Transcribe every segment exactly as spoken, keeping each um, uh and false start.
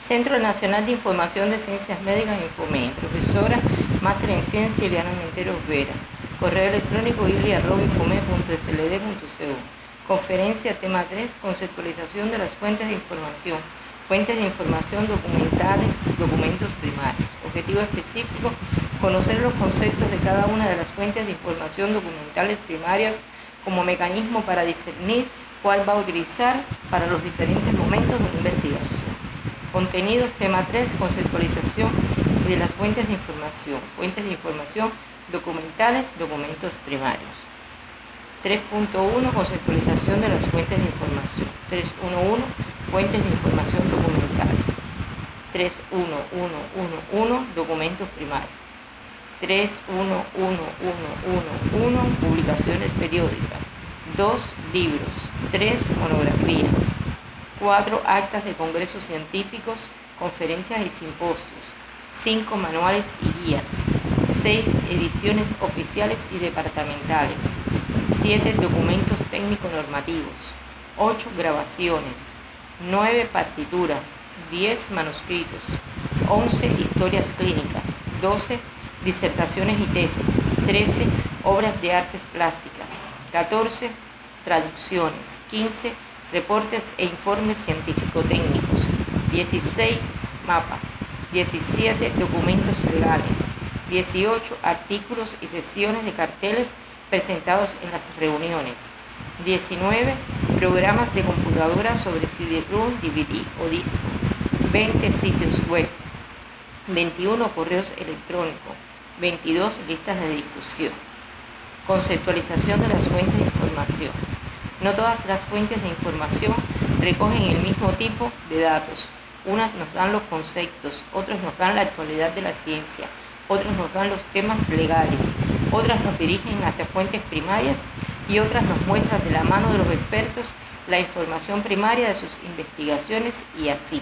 Centro Nacional de Información de Ciencias Médicas, Infomed. Profesora, máster en Ciencia, Ileana Menteros Vera. Correo electrónico ili arroba infomed punto s l d punto c u. Conferencia, tema tres, conceptualización de las fuentes de información. Fuentes de información documentales, documentos primarios. Objetivo específico, conocer los conceptos de cada una de las fuentes de información documentales primarias como mecanismo para discernir cuál va a utilizar para los diferentes momentos de la investigación. Contenidos, tema tres, conceptualización de las fuentes de información. Fuentes de información documentales, documentos primarios. tres punto uno, conceptualización de las fuentes de información. tres punto uno, fuentes de información documentales. tres punto uno punto uno punto uno, documentos primarios. tres punto uno punto uno punto uno, publicaciones periódicas. dos, libros. tres, monografías. cuatro, actas de congresos científicos, conferencias y simposios. cinco, manuales y guías. seis, ediciones oficiales y departamentales. siete, documentos técnico-normativos. ocho, grabaciones. nueve, partitura. diez, manuscritos. once, historias clínicas. doce, disertaciones y tesis. trece, obras de artes plásticas. catorce, traducciones. quince, reportes e informes científico-técnicos. dieciséis, mapas. diecisiete, documentos legales. dieciocho, artículos y sesiones de carteles presentados en las reuniones. diecinueve, programas de computadora sobre C D-ROM, D V D o disco. veinte, sitios web. veintiuno, correos electrónicos. veintidós, listas de discusión. Conceptualización de las fuentes de información. No todas las fuentes de información recogen el mismo tipo de datos. Unas nos dan los conceptos, otras nos dan la actualidad de la ciencia, otras nos dan los temas legales, otras nos dirigen hacia fuentes primarias y otras nos muestran de la mano de los expertos la información primaria de sus investigaciones y así.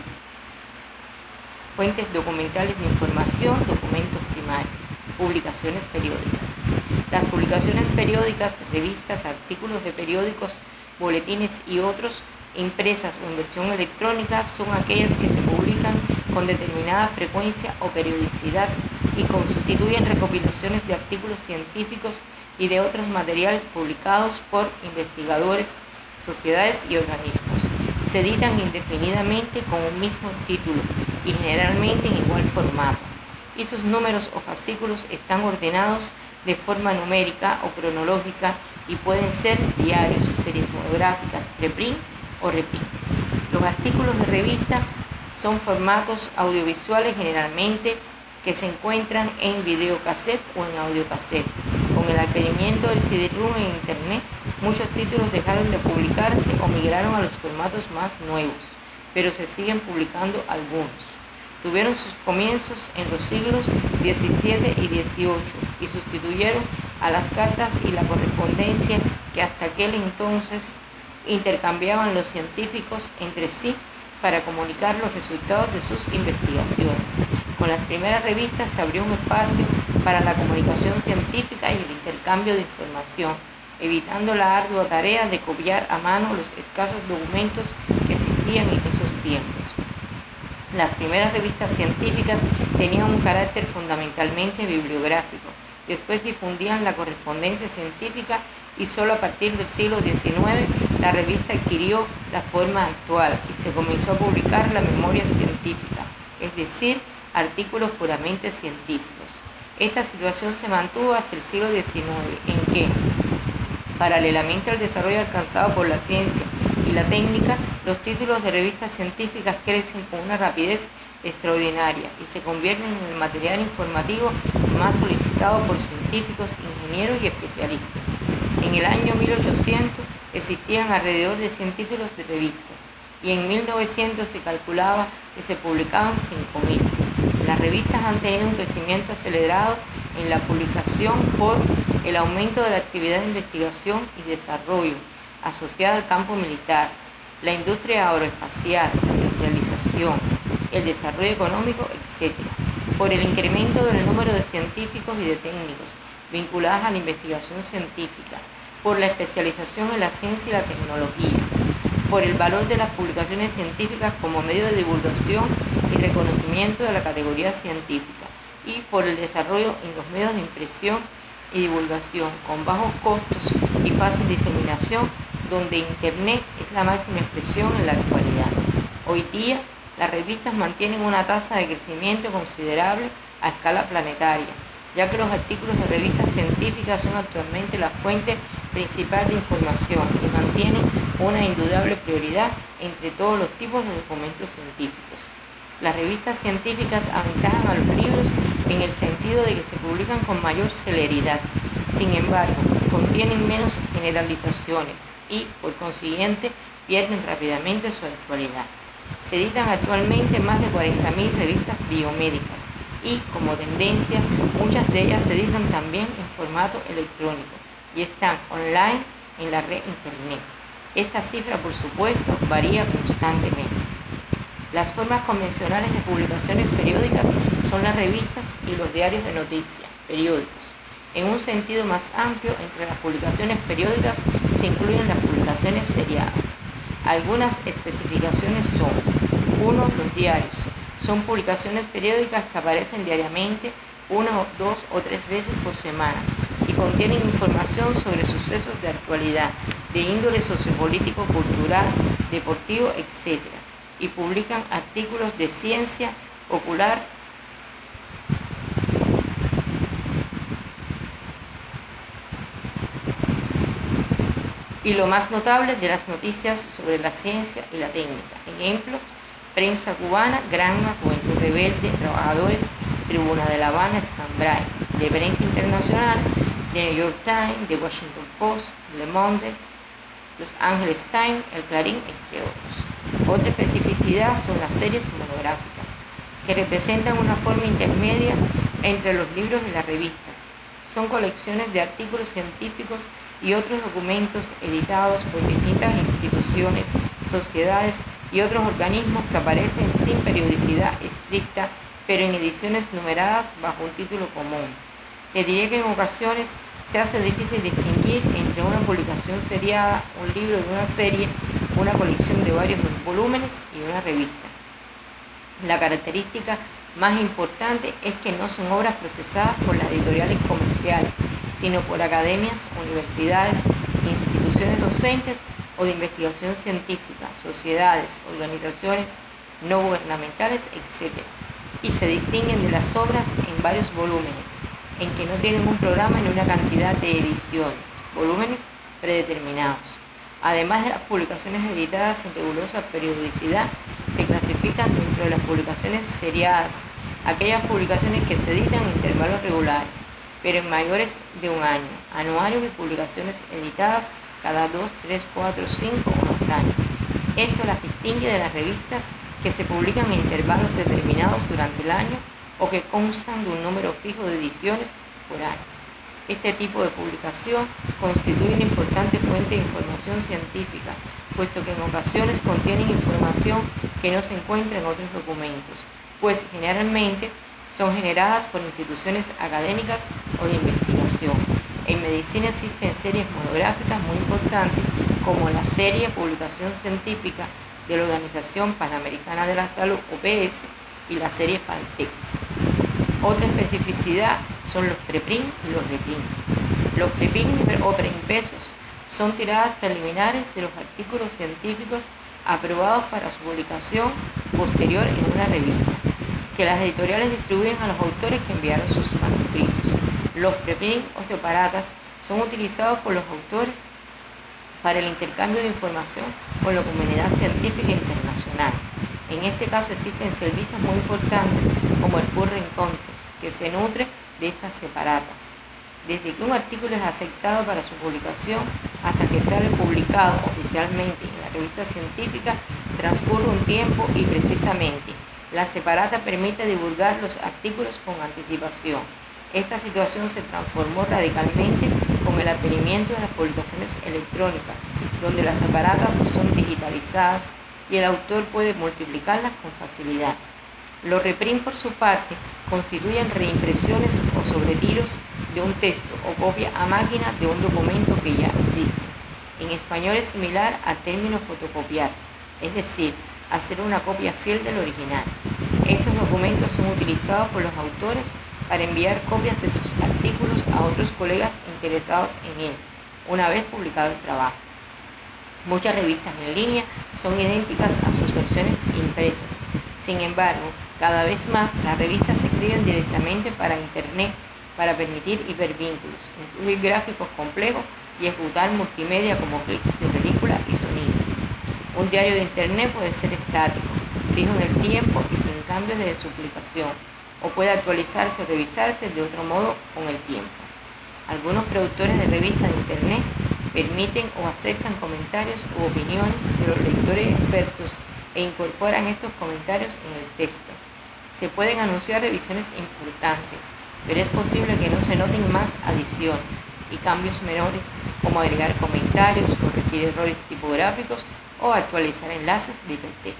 Fuentes documentales de información, documentos primarios. Publicaciones periódicas. Las publicaciones periódicas, revistas, artículos de periódicos, boletines y otros, impresas o en versión electrónica, son aquellas que se publican con determinada frecuencia o periodicidad y constituyen recopilaciones de artículos científicos y de otros materiales publicados por investigadores, sociedades y organismos. Se editan indefinidamente con un mismo título y generalmente en igual formato, y sus números o fascículos están ordenados de forma numérica o cronológica y pueden ser diarios, series monográficas, preprint o reprint. Los artículos de revista son formatos audiovisuales generalmente que se encuentran en videocassette o en audiocassette. Con el advenimiento del C D-ROM en Internet, muchos títulos dejaron de publicarse o migraron a los formatos más nuevos, pero se siguen publicando algunos. Tuvieron sus comienzos en los siglos diecisiete y dieciocho y sustituyeron a las cartas y la correspondencia que hasta aquel entonces intercambiaban los científicos entre sí para comunicar los resultados de sus investigaciones. Con las primeras revistas se abrió un espacio para la comunicación científica y el intercambio de información, evitando la ardua tarea de copiar a mano los escasos documentos que existían en esos tiempos. Las primeras revistas científicas tenían un carácter fundamentalmente bibliográfico. Después difundían la correspondencia científica y solo a partir del siglo diecinueve la revista adquirió la forma actual y se comenzó a publicar la memoria científica, es decir, artículos puramente científicos. Esta situación se mantuvo hasta el siglo diecinueve, en que, paralelamente al desarrollo alcanzado por la ciencia y la técnica, los títulos de revistas científicas crecen con una rapidez extraordinaria y se convierten en el material informativo más solicitado por científicos, ingenieros y especialistas. En el año mil ochocientos existían alrededor de cien títulos de revistas y en mil novecientos se calculaba que se publicaban cinco mil. Las revistas han tenido un crecimiento acelerado en la publicación por el aumento de la actividad de investigación y desarrollo asociada al campo militar, la industria aeroespacial, la industrialización, el desarrollo económico, etcétera, por el incremento del número de científicos y de técnicos vinculados a la investigación científica, por la especialización en la ciencia y la tecnología, por el valor de las publicaciones científicas como medio de divulgación y reconocimiento de la categoría científica, y por el desarrollo en los medios de impresión y divulgación con bajos costos y fácil diseminación, donde Internet es la máxima expresión en la actualidad. Hoy día, las revistas mantienen una tasa de crecimiento considerable a escala planetaria, ya que los artículos de revistas científicas son actualmente la fuente principal de información y mantienen una indudable prioridad entre todos los tipos de documentos científicos. Las revistas científicas aventajan a los libros en el sentido de que se publican con mayor celeridad. Sin embargo, contienen menos generalizaciones y, por consiguiente, pierden rápidamente su actualidad. Se editan actualmente más de cuarenta mil revistas biomédicas y, como tendencia, muchas de ellas se editan también en formato electrónico y están online en la red Internet. Esta cifra, por supuesto, varía constantemente. Las formas convencionales de publicaciones periódicas son las revistas y los diarios de noticias, periódicos. En un sentido más amplio, entre las publicaciones periódicas se incluyen las publicaciones seriadas. Algunas especificaciones son: uno. Los diarios. Son publicaciones periódicas que aparecen diariamente, una, dos o tres veces por semana, y contienen información sobre sucesos de actualidad, de índole sociopolítico, cultural, deportivo, etcétera, y publican artículos de ciencia popular, y lo más notable de las noticias sobre la ciencia y la técnica. Ejemplos: Prensa Cubana, Granma, Juventud Rebelde, Trabajadores, Tribuna de La Habana, Escambray. De prensa internacional, The New York Times, The Washington Post, Le Monde, Los Angeles Times, El Clarín, entre otros. Otra especificidad son las series monográficas, que representan una forma intermedia entre los libros y las revistas. Son colecciones de artículos científicos y otros documentos editados por distintas instituciones, sociedades y otros organismos que aparecen sin periodicidad estricta, pero en ediciones numeradas bajo un título común. Te diré que en ocasiones se hace difícil distinguir entre una publicación seriada, un libro de una serie, una colección de varios volúmenes y una revista. La característica más importante es que no son obras procesadas por las editoriales comerciales, sino por academias, universidades, instituciones docentes o de investigación científica, sociedades, organizaciones no gubernamentales, etcétera, y se distinguen de las obras en varios volúmenes, en que no tienen un programa ni una cantidad de ediciones, volúmenes predeterminados. Además de las publicaciones editadas en rigurosa periodicidad, se clasifican dentro de las publicaciones seriadas aquellas publicaciones que se editan en intervalos regulares, pero en mayores de un año, anuarios y publicaciones editadas cada dos, tres, cuatro, cinco o más años. Esto las distingue de las revistas que se publican en intervalos determinados durante el año o que constan de un número fijo de ediciones por año. Este tipo de publicación constituye una importante fuente de información científica, puesto que en ocasiones contienen información que no se encuentra en otros documentos, pues generalmente son generadas por instituciones académicas o de investigación. En medicina existen series monográficas muy importantes, como la serie Publicación Científica de la Organización Panamericana de la Salud, O P S, y la serie Pantex. Otra especificidad son los preprint y los reprint. Los preprint o preimpresos son tiradas preliminares de los artículos científicos aprobados para su publicación posterior en una revista, que las editoriales distribuyen a los autores que enviaron sus manuscritos. Los preprint o separatas son utilizados por los autores para el intercambio de información con la comunidad científica internacional. En este caso existen servicios muy importantes como el Current Contest, que se nutre de estas separatas. Desde que un artículo es aceptado para su publicación hasta que sale publicado oficialmente en la revista científica, transcurre un tiempo y precisamente la separata permite divulgar los artículos con anticipación. Esta situación se transformó radicalmente con el advenimiento de las publicaciones electrónicas, donde las separatas son digitalizadas y el autor puede multiplicarlas con facilidad. Los reprint, por su parte, constituyen reimpresiones o sobretiros de un texto o copia a máquina de un documento que ya existe. En español es similar al término fotocopiar, es decir, hacer una copia fiel del original. Estos documentos son utilizados por los autores para enviar copias de sus artículos a otros colegas interesados en él, una vez publicado el trabajo. Muchas revistas en línea son idénticas a sus versiones impresas. Sin embargo, cada vez más las revistas se escriben directamente para Internet para permitir hipervínculos, incluir gráficos complejos y ejecutar multimedia como clics de película y sonido. Un diario de Internet puede ser estático, fijo en el tiempo y sin cambios desde su publicación, o puede actualizarse o revisarse de otro modo con el tiempo. Algunos productores de revistas de Internet permiten o aceptan comentarios u opiniones de los lectores expertos e incorporan estos comentarios en el texto. Se pueden anunciar revisiones importantes, pero es posible que no se noten más adiciones y cambios menores como agregar comentarios, corregir errores tipográficos o actualizar enlaces de hipertexto.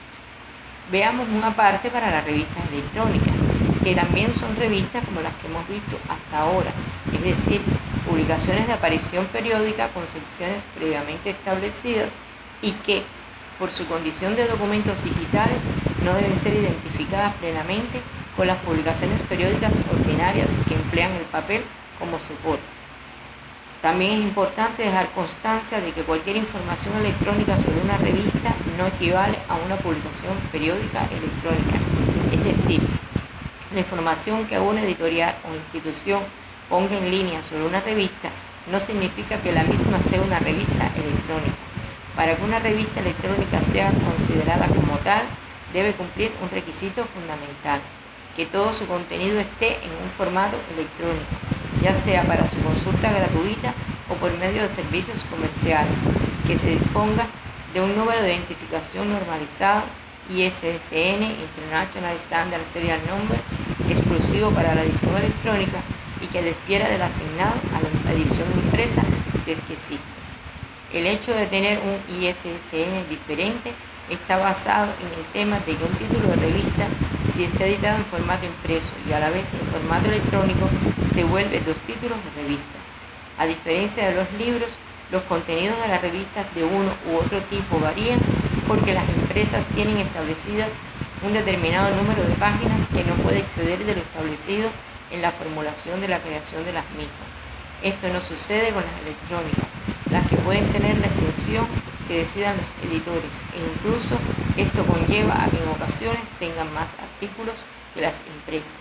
Veamos una parte para las revistas electrónicas, que también son revistas como las que hemos visto hasta ahora, es decir, publicaciones de aparición periódica con secciones previamente establecidas y que, por su condición de documentos digitales, no deben ser identificadas plenamente con las publicaciones periódicas ordinarias que emplean el papel como soporte. También es importante dejar constancia de que cualquier información electrónica sobre una revista no equivale a una publicación periódica electrónica. Es decir, la información que una editorial o institución ponga en línea sobre una revista no significa que la misma sea una revista electrónica. Para que una revista electrónica sea considerada como tal, debe cumplir un requisito fundamental: que todo su contenido esté en un formato electrónico, ya sea para su consulta gratuita o por medio de servicios comerciales, que se disponga de un número de identificación normalizado I S S N, International Standard Serial Number, exclusivo para la edición electrónica y que difiera del asignado a la edición impresa si es que existe. El hecho de tener un I S S N diferente está basado en el tema de que un título de revista, si está editado en formato impreso y a la vez en formato electrónico, se vuelve dos títulos de revista. A diferencia de los libros, los contenidos de las revistas de uno u otro tipo varían porque las empresas tienen establecidas un determinado número de páginas que no puede exceder de lo establecido en la formulación de la creación de las mismas. Esto no sucede con las electrónicas, las que pueden tener la extensión que decidan los editores, e incluso esto conlleva a que en ocasiones tengan más artículos que las impresas.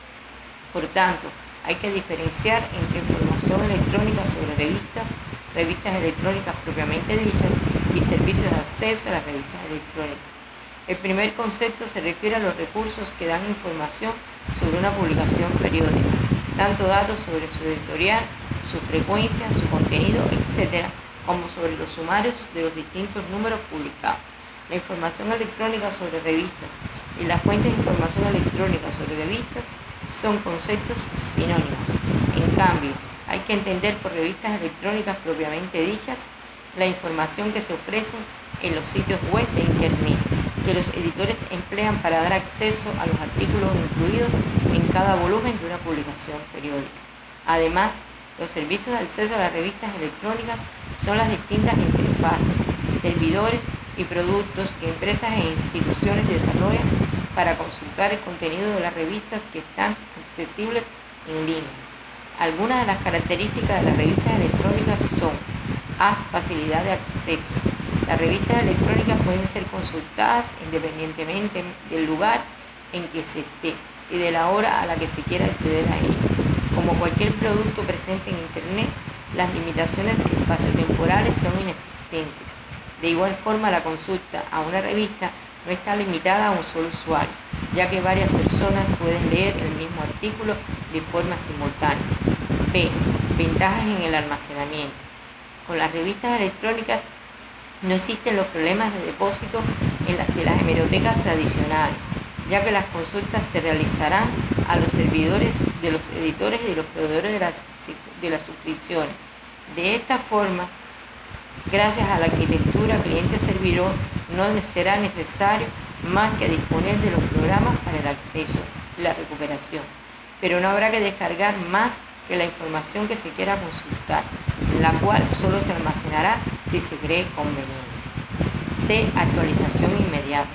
Por tanto, hay que diferenciar entre información electrónica sobre revistas, revistas electrónicas propiamente dichas y servicios de acceso a las revistas electrónicas. El primer concepto se refiere a los recursos que dan información sobre una publicación periódica, tanto datos sobre su editorial, su frecuencia, su contenido, etcétera, como sobre los sumarios de los distintos números publicados. La información electrónica sobre revistas y las fuentes de información electrónica sobre revistas son conceptos sinónimos. En cambio, hay que entender por revistas electrónicas propiamente dichas la información que se ofrece en los sitios web de Internet, que los editores emplean para dar acceso a los artículos incluidos en cada volumen de una publicación periódica. Además, los servicios de acceso a las revistas electrónicas son las distintas interfaces, servidores y productos que empresas e instituciones desarrollan para consultar el contenido de las revistas que están accesibles en línea. Algunas de las características de las revistas electrónicas son: A. Facilidad de acceso. Las revistas electrónicas pueden ser consultadas independientemente del lugar en que se esté y de la hora a la que se quiera acceder a ella. Como cualquier producto presente en Internet, las limitaciones espaciotemporales son inexistentes. De igual forma, la consulta a una revista no está limitada a un solo usuario, ya que varias personas pueden leer el mismo artículo de forma simultánea. B. Ventajas en el almacenamiento. Con las revistas electrónicas no existen los problemas de depósito en las de las hemerotecas tradicionales, ya que las consultas se realizarán a los servidores de los editores y de los proveedores de las, de las suscripciones. De esta forma, gracias a la arquitectura cliente-servidor, no será necesario más que disponer de los programas para el acceso y la recuperación, pero no habrá que descargar más que la información que se quiera consultar. la cual solo se almacenará si se cree conveniente. C. Actualización inmediata.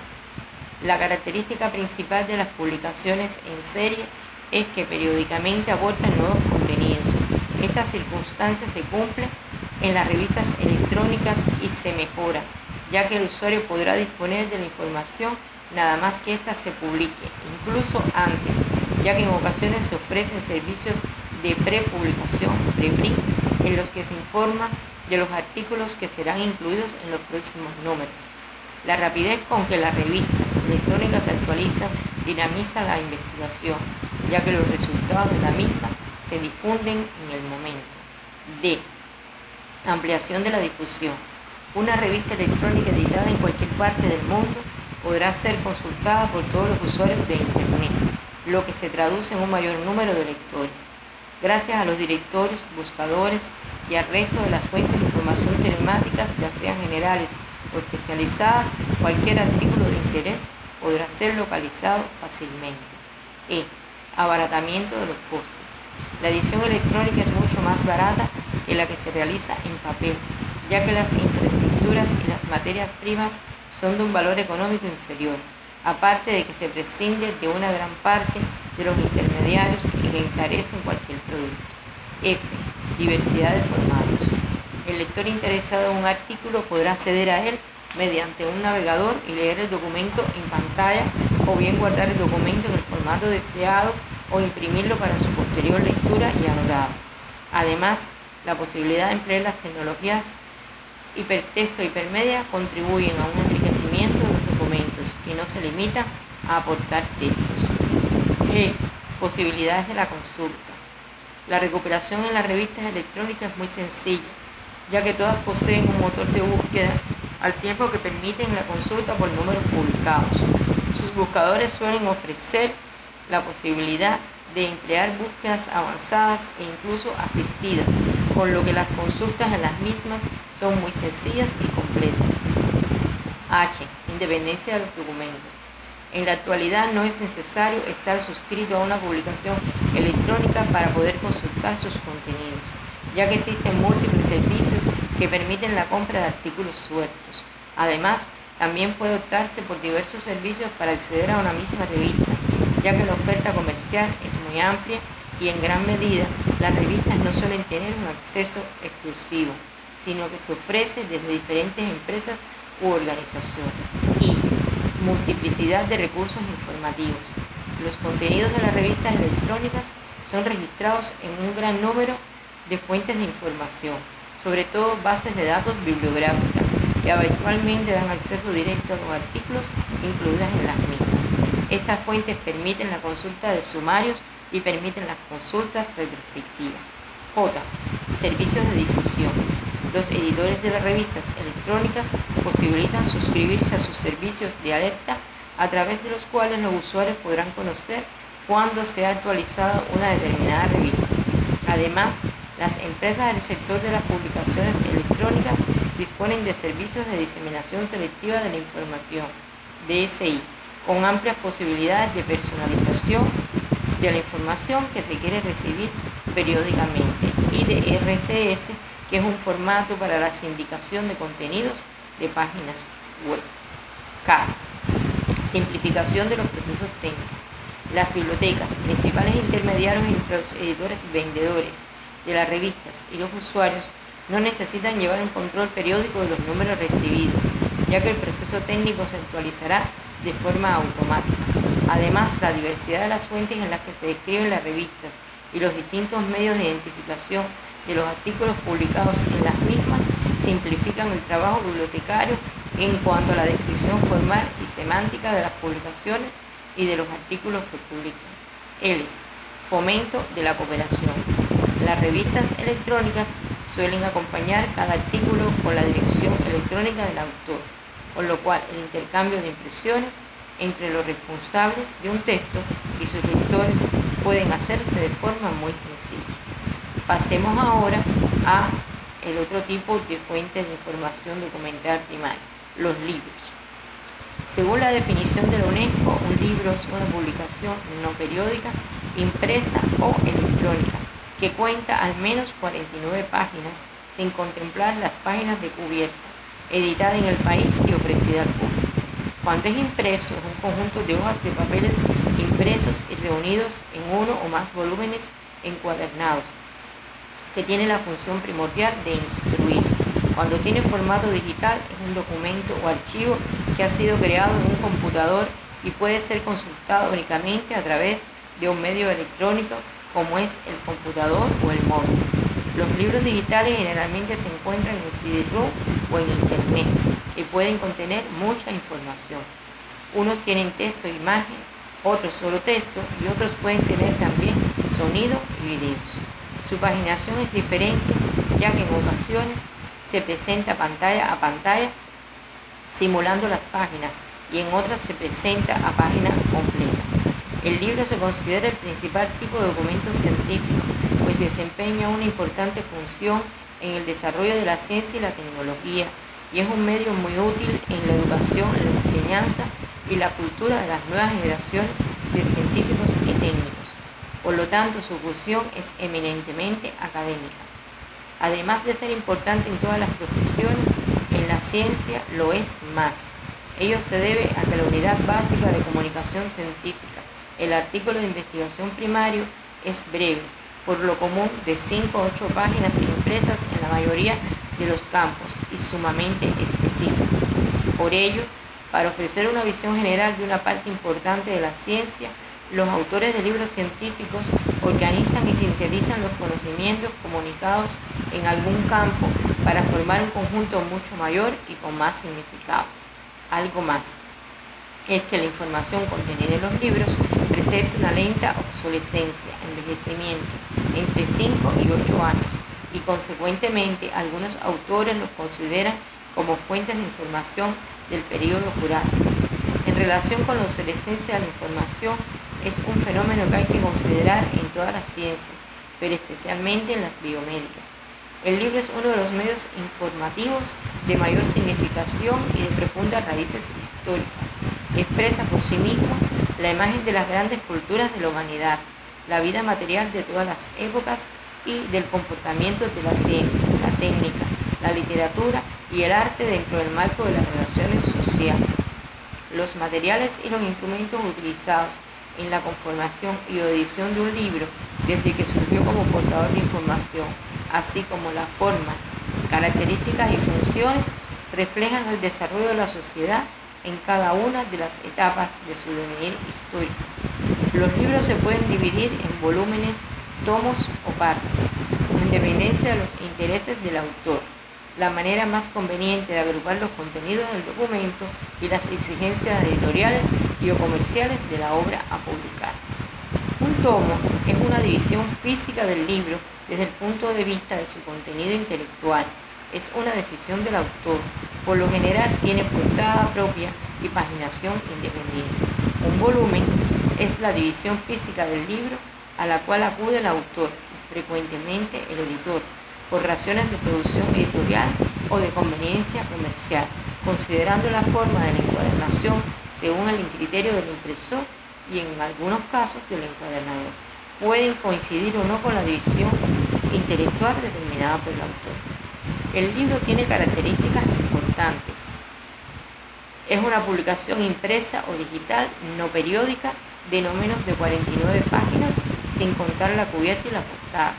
La característica principal de las publicaciones en serie es que periódicamente aportan nuevos contenidos. Esta circunstancia se cumple en las revistas electrónicas y se mejora, ya que el usuario podrá disponer de la información nada más que ésta se publique, incluso antes, ya que en ocasiones se ofrecen servicios de prepublicación, preprint, en los que se informa de los artículos que serán incluidos en los próximos números. La rapidez con que las revistas electrónicas se actualizan dinamiza la investigación, ya que los resultados de la misma se difunden en el momento. D. Ampliación de la difusión. Una revista electrónica editada en cualquier parte del mundo podrá ser consultada por todos los usuarios de Internet, lo que se traduce en un mayor número de lectores. Gracias a los directorios, buscadores y al resto de las fuentes de información telemáticas, ya sean generales o especializadas, cualquier artículo de interés podrá ser localizado fácilmente. E. Abaratamiento de los costes. La edición electrónica es mucho más barata que la que se realiza en papel, ya que las infraestructuras y las materias primas son de un valor económico inferior, aparte de que se prescinde de una gran parte de los intermediarios que encarecen cualquier producto. F. Diversidad de formatos. El lector interesado en un artículo podrá acceder a él mediante un navegador y leer el documento en pantalla, o bien guardar el documento en el formato deseado o imprimirlo para su posterior lectura y anotado. Además, la posibilidad de emplear las tecnologías hipertexto y hipermedia contribuyen a un enriquecimiento de los documentos que no se limita a aportar textos. G. Posibilidades de la consulta. La recuperación en las revistas electrónicas es muy sencilla, ya que todas poseen un motor de búsqueda al tiempo que permiten la consulta por números publicados. Sus buscadores suelen ofrecer la posibilidad de emplear búsquedas avanzadas e incluso asistidas, con lo que las consultas en las mismas son muy sencillas y completas. H. Independencia de los documentos. En la actualidad no es necesario estar suscrito a una publicación electrónica para poder consultar sus contenidos, ya que existen múltiples servicios que permiten la compra de artículos sueltos. Además, también puede optarse por diversos servicios para acceder a una misma revista, ya que la oferta comercial es muy amplia y en gran medida las revistas no suelen tener un acceso exclusivo, sino que se ofrece desde diferentes empresas u organizaciones. Y multiplicidad de recursos informativos. Los contenidos de las revistas electrónicas son registrados en un gran número de fuentes de información, sobre todo bases de datos bibliográficas, que habitualmente dan acceso directo a los artículos incluidos en las mismas. Estas fuentes permiten la consulta de sumarios y permiten las consultas retrospectivas. J. Servicios de difusión. Los editores de las revistas electrónicas posibilitan suscribirse a sus servicios de alerta, a través de los cuales los usuarios podrán conocer cuándo se ha actualizado una determinada revista. Además, las empresas del sector de las publicaciones electrónicas disponen de servicios de diseminación selectiva de la información, D S I, con amplias posibilidades de personalización de la información que se quiere recibir periódicamente, y de R S S, que es un formato para la sindicación de contenidos de páginas web. K. Simplificación de los procesos técnicos. Las bibliotecas, principales intermediarios entre los editores y vendedores de las revistas y los usuarios, no necesitan llevar un control periódico de los números recibidos, ya que el proceso técnico se actualizará de forma automática. Además, la diversidad de las fuentes en las que se describen las revistas y los distintos medios de identificación de los artículos publicados en las mismas simplifican el trabajo bibliotecario en cuanto a la descripción formal y semántica de las publicaciones y de los artículos que publican. L. Fomento de la cooperación. Las revistas electrónicas suelen acompañar cada artículo con la dirección electrónica del autor, con lo cual el intercambio de impresiones entre los responsables de un texto y sus lectores pueden hacerse de forma muy sencilla. Pasemos ahora a el otro tipo de fuentes de información documental primaria, los libros. Según la definición de la UNESCO, un libro es una publicación no periódica, impresa o electrónica, que cuenta al menos cuarenta y nueve páginas, sin contemplar las páginas de cubierta, editada en el país y ofrecida al público. Cuando es impreso, es un conjunto de hojas de papeles impresos y reunidos en uno o más volúmenes encuadernados, que tiene la función primordial de instruir. Cuando tiene formato digital, es un documento o archivo que ha sido creado en un computador y puede ser consultado únicamente a través de un medio electrónico como es el computador o el móvil. Los libros digitales generalmente se encuentran en C D-ROM o en Internet y pueden contener mucha información. Unos tienen texto e imagen, otros solo texto y otros pueden tener también sonido y videos. Su paginación es diferente, ya que en ocasiones se presenta pantalla a pantalla simulando las páginas y en otras se presenta a página completa. El libro se considera el principal tipo de documento científico, pues desempeña una importante función en el desarrollo de la ciencia y la tecnología y es un medio muy útil en la educación, la enseñanza y la cultura de las nuevas generaciones de científicos y técnicos. Por lo tanto, su función es eminentemente académica. Además de ser importante en todas las profesiones, en la ciencia lo es más. Ello se debe a que la unidad básica de comunicación científica, el artículo de investigación primario, es breve, por lo común de cinco a ocho páginas impresas en la mayoría de los campos y sumamente específico. Por ello, para ofrecer una visión general de una parte importante de la ciencia, los autores de libros científicos organizan y sintetizan los conocimientos comunicados en algún campo para formar un conjunto mucho mayor y con más significado. Algo más es que la información contenida en los libros presenta una lenta obsolescencia, envejecimiento, entre cinco y ocho años, y consecuentemente algunos autores los consideran como fuentes de información del período Jurásico. En relación con la obsolescencia de la información, es un fenómeno que hay que considerar en todas las ciencias, pero especialmente en las biomédicas. El libro es uno de los medios informativos de mayor significación y de profundas raíces históricas. Expresa por sí mismo la imagen de las grandes culturas de la humanidad, la vida material de todas las épocas y del comportamiento de la ciencia, la técnica, la literatura y el arte dentro del marco de las relaciones sociales. Los materiales y los instrumentos utilizados en la conformación y edición de un libro, desde que surgió como portador de información, así como la forma, características y funciones, reflejan el desarrollo de la sociedad en cada una de las etapas de su devenir histórico. Los libros se pueden dividir en volúmenes, tomos o partes, en dependencia de los intereses del autor, la manera más conveniente de agrupar los contenidos del documento y las exigencias editoriales y o comerciales de la obra a publicar. Un tomo es una división física del libro desde el punto de vista de su contenido intelectual. Es una decisión del autor. Por lo general tiene portada propia y paginación independiente. Un volumen es la división física del libro a la cual acude el autor y frecuentemente el editor, por razones de producción editorial o de conveniencia comercial, considerando la forma de la encuadernación según el criterio del impresor y en algunos casos del encuadernador. Pueden coincidir o no con la división intelectual determinada por el autor. El libro tiene características importantes. Es una publicación impresa o digital, no periódica, de no menos de cuarenta y nueve páginas, sin contar la cubierta y la portada.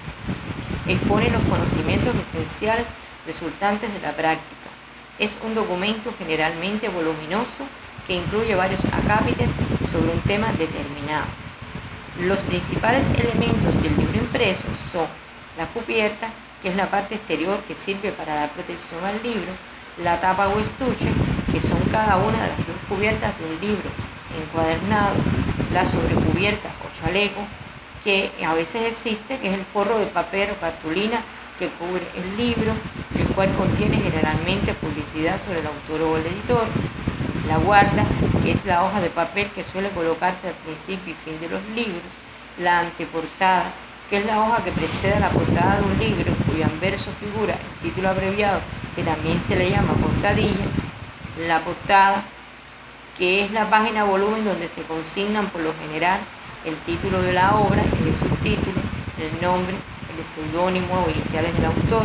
Expone los conocimientos esenciales resultantes de la práctica. Es un documento generalmente voluminoso que incluye varios acápites sobre un tema determinado. Los principales elementos del libro impreso son la cubierta, que es la parte exterior que sirve para dar protección al libro, la tapa o estuche, que son cada una de las dos cubiertas de un libro encuadernado, la sobrecubierta o chaleco, que a veces existe, que es el forro de papel o cartulina que cubre el libro, el cual contiene generalmente publicidad sobre el autor o el editor, la guarda, que es la hoja de papel que suele colocarse al principio y fin de los libros, la anteportada, que es la hoja que precede a la portada de un libro, cuyo anverso figura el título abreviado, que también se le llama portadilla, la portada, que es la página volumen donde se consignan por lo general el título de la obra, el subtítulo, el nombre, el seudónimo o iniciales del autor, y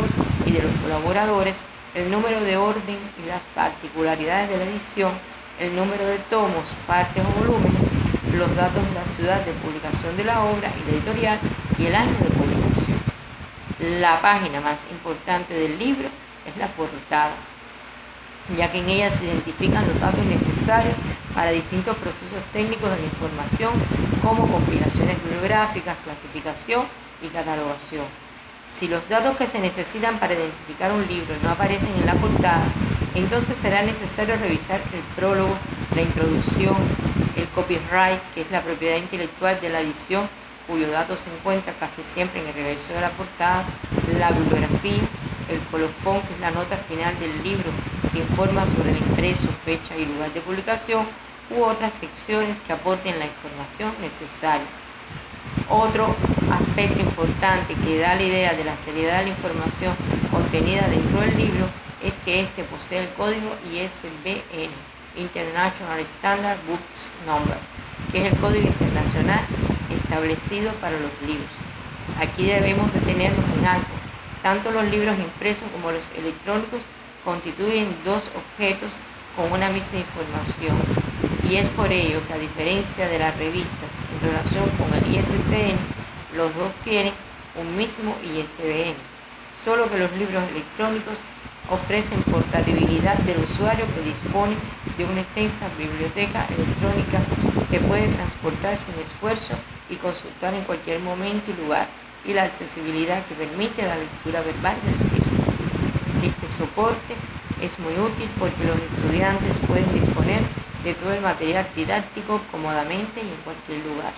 y de los colaboradores, el número de orden y las particularidades de la edición, el número de tomos, partes o volúmenes, los datos de la ciudad de publicación de la obra y la editorial y el año de publicación. La página más importante del libro es la portada, ya que en ella se identifican los datos necesarios para distintos procesos técnicos de la información, como compilaciones bibliográficas, clasificación y catalogación. Si los datos que se necesitan para identificar un libro no aparecen en la portada, entonces será necesario revisar el prólogo, la introducción, el copyright, que es la propiedad intelectual de la edición, cuyo dato se encuentra casi siempre en el reverso de la portada, la bibliografía, el colofón, que es la nota final del libro que informa sobre el impreso, fecha y lugar de publicación, u otras secciones que aporten la información necesaria. Otro aspecto importante que da la idea de la seriedad de la información contenida dentro del libro es que éste posee el código I S B N, International Standard Books Number, que es el código internacional establecido para los libros. Aquí debemos detenernos en algo. Tanto los libros impresos como los electrónicos constituyen dos objetos con una misma información, y es por ello que, a diferencia de las revistas en relación con el I S B N, los dos tienen un mismo I S B N, solo que los libros electrónicos ofrecen portabilidad del usuario, que dispone de una extensa biblioteca electrónica que puede transportar sin esfuerzo y consultar en cualquier momento y lugar, y la accesibilidad que permite la lectura verbal del texto. Este soporte es muy útil porque los estudiantes pueden disponer de todo el material didáctico cómodamente y en cualquier lugar.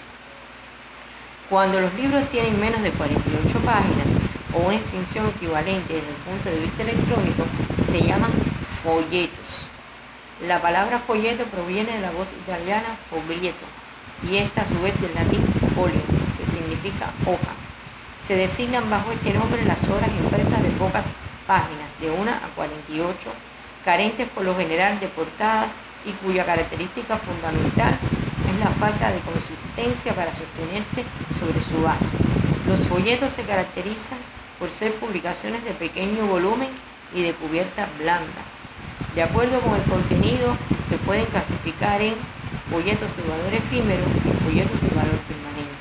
Cuando los libros tienen menos de cuarenta y ocho páginas o una extensión equivalente desde el punto de vista electrónico, se llaman folletos. La palabra folleto proviene de la voz italiana foglietto, y esta a su vez del latín folio, que significa hoja. Se designan bajo este nombre las obras impresas de pocas páginas, de una a cuarenta y ocho, carentes por lo general de portada y cuya característica fundamental es la falta de consistencia para sostenerse sobre su base. Los folletos se caracterizan por ser publicaciones de pequeño volumen y de cubierta blanda. De acuerdo con el contenido, se pueden clasificar en folletos de valor efímero y folletos de valor permanente.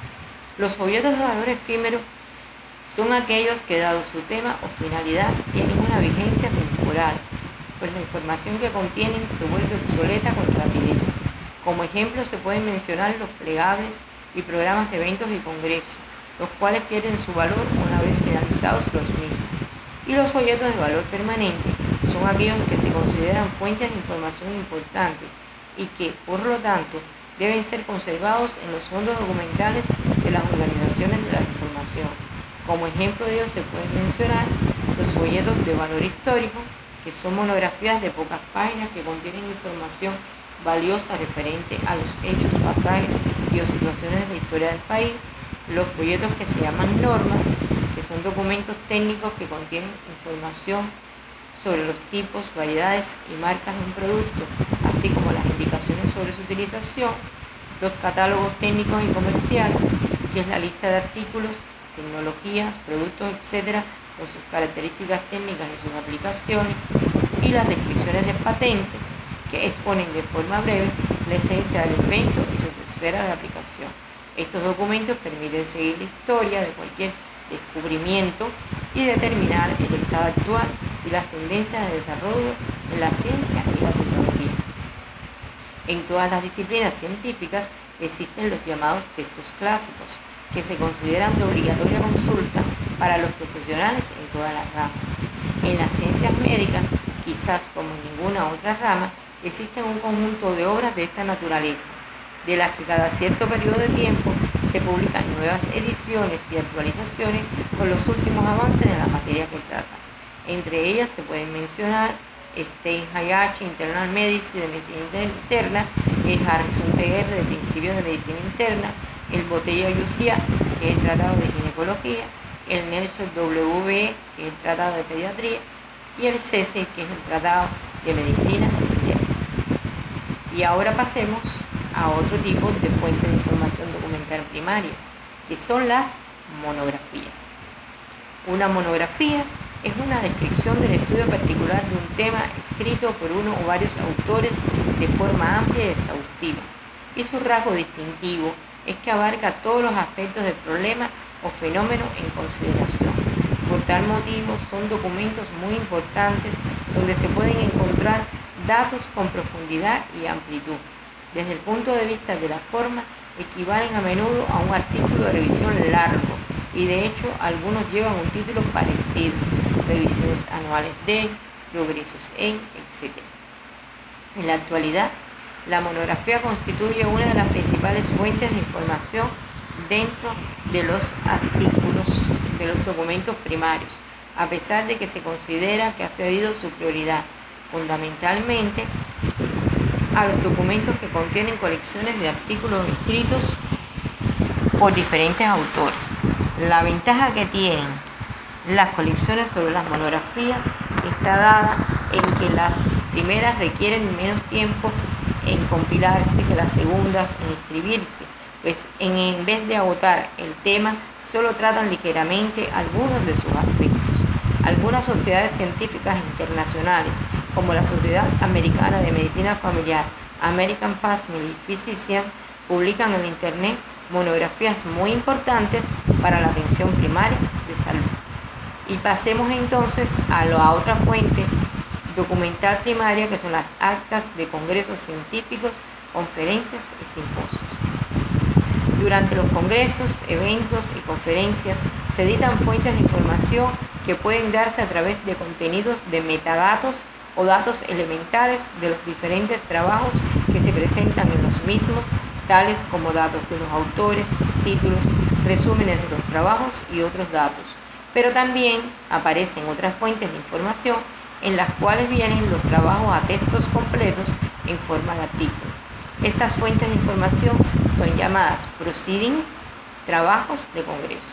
Los folletos de valor efímero son aquellos que, dado su tema o finalidad, tienen una vigencia temporal, pues la información que contienen se vuelve obsoleta con rapidez. Como ejemplo, se pueden mencionar los plegables y programas de eventos y congresos, los cuales pierden su valor una vez finalizados los mismos. Y los folletos de valor permanente son aquellos que se consideran fuentes de información importantes y que, por lo tanto, deben ser conservados en los fondos documentales de las organizaciones de la información. Como ejemplo de ello se pueden mencionar los folletos de valor histórico, que son monografías de pocas páginas que contienen información valiosa referente a los hechos, pasajes y o situaciones de la historia del país. Los folletos que se llaman normas, que son documentos técnicos que contienen información sobre los tipos, variedades y marcas de un producto, así como las indicaciones sobre su utilización. Los catálogos técnicos y comerciales, que es la lista de artículos, tecnologías, productos, etcétera, con sus características técnicas y sus aplicaciones. Y las descripciones de patentes, que exponen de forma breve la esencia del invento y sus esferas de aplicación. Estos documentos permiten seguir la historia de cualquier descubrimiento y determinar el estado actual y las tendencias de desarrollo en la ciencia y la tecnología. En todas las disciplinas científicas existen los llamados textos clásicos, que se consideran de obligatoria consulta para los profesionales en todas las ramas. En las ciencias médicas, quizás como en ninguna otra rama, existen un conjunto de obras de esta naturaleza, de las que cada cierto periodo de tiempo se publican nuevas ediciones y actualizaciones con los últimos avances en la materia que trata. Entre ellas se pueden mencionar Stein Hayashi, Internal Medicine, de Medicina Interna, el Harrison T R, de Principios de Medicina Interna, el Botella Yusia, que es el Tratado de Ginecología, el Nelson W B, que es el Tratado de Pediatría, y el C C, que es el Tratado de Medicina Interna. Y ahora pasemos a otro tipo de fuente de información documental primaria, que son las monografías. Una monografía Es una descripción del estudio particular de un tema escrito por uno o varios autores de forma amplia y exhaustiva. Y su rasgo distintivo es que abarca todos los aspectos del problema o fenómeno en consideración. Por tal motivo, son documentos muy importantes donde se pueden encontrar datos con profundidad y amplitud. Desde el punto de vista de la forma, equivalen a menudo a un artículo de revisión largo, y de hecho algunos llevan un título parecido: revisiones anuales de, progresos en, etcétera. En la actualidad, la monografía constituye una de las principales fuentes de información dentro de los artículos de los documentos primarios, a pesar de que se considera que ha cedido su prioridad fundamentalmente a los documentos que contienen colecciones de artículos escritos por diferentes autores. La ventaja que tienen las colecciones sobre las monografías está dada en que las primeras requieren menos tiempo en compilarse que las segundas en escribirse, pues en, en vez de agotar el tema, solo tratan ligeramente algunos de sus aspectos. Algunas sociedades científicas internacionales, como la Sociedad Americana de Medicina Familiar, American Family Physician, publican en Internet monografías muy importantes para la atención primaria de salud. Y pasemos entonces a la otra fuente documental primaria, que son las actas de congresos científicos, conferencias y simposios. Durante los congresos, eventos y conferencias se editan fuentes de información que pueden darse a través de contenidos de metadatos o datos elementales de los diferentes trabajos que se presentan en los mismos, tales como datos de los autores, títulos, resúmenes de los trabajos y otros datos. Pero también aparecen otras fuentes de información en las cuales vienen los trabajos a textos completos en forma de artículo. Estas fuentes de información son llamadas proceedings, trabajos de congreso.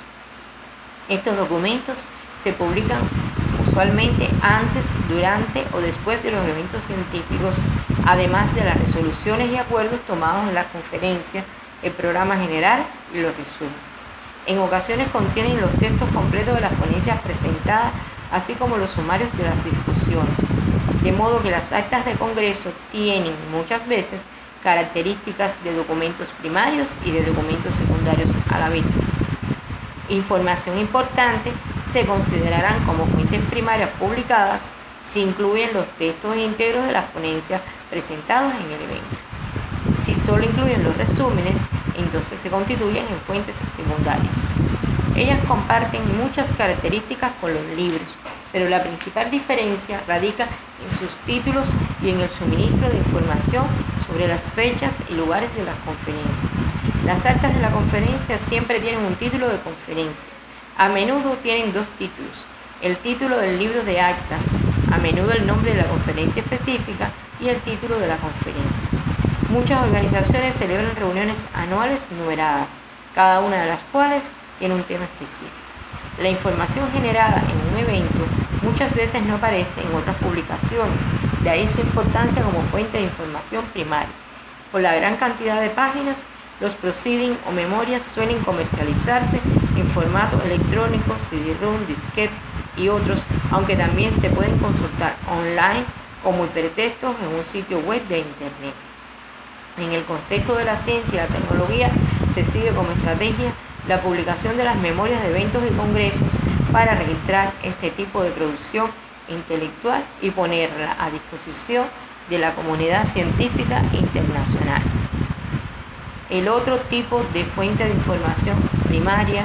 Estos documentos se publican usualmente antes, durante o después de los eventos científicos, además de las resoluciones y acuerdos tomados en la conferencia, el programa general y los resúmenes. En ocasiones contienen los textos completos de las ponencias presentadas, así como los sumarios de las discusiones, de modo que las actas de congreso tienen muchas veces características de documentos primarios y de documentos secundarios a la vez. Información importante se considerarán como fuentes primarias publicadas si incluyen los textos íntegros de las ponencias presentados en el evento. Si solo incluyen los resúmenes, entonces se constituyen en fuentes secundarias. Ellas comparten muchas características con los libros, pero la principal diferencia radica en sus títulos y en el suministro de información sobre las fechas y lugares de las conferencias. Las actas de la conferencia siempre tienen un título de conferencia. A menudo tienen dos títulos: el título del libro de actas, a menudo el nombre de la conferencia específica, y el título de la conferencia. Muchas organizaciones celebran reuniones anuales numeradas, cada una de las cuales tiene un tema específico. La información generada en un evento muchas veces no aparece en otras publicaciones, de ahí su importancia como fuente de información primaria. Por la gran cantidad de páginas, los proceedings o memorias suelen comercializarse en formato electrónico, C D-ROM, disquete y otros, aunque también se pueden consultar online como hipertextos en un sitio web de Internet. En el contexto de la ciencia y la tecnología, se sigue como estrategia la publicación de las memorias de eventos y congresos para registrar este tipo de producción intelectual y ponerla a disposición de la comunidad científica internacional. El otro tipo de fuente de información primaria,